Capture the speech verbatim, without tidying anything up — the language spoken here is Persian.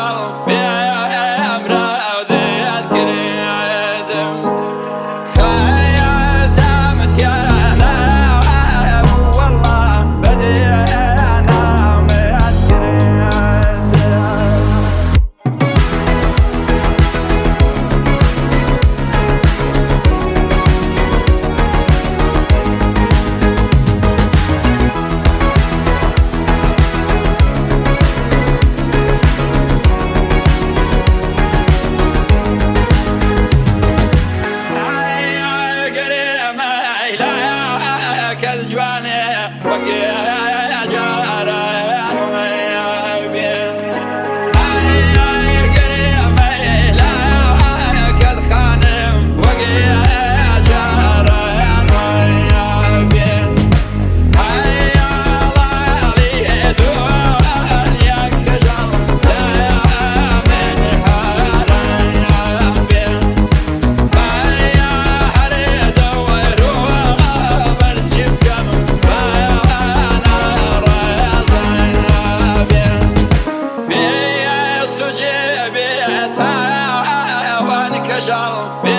كشل بأمره ذي الكريم خيدمت يا أنا والله بدينا متكريم الجواني وقيا جارة وما بين أي قريب لك الخانم وقيا جارة وما بين أي الله لي دنيا كشل يا من حرام بين أي حريد وروح برشب كشل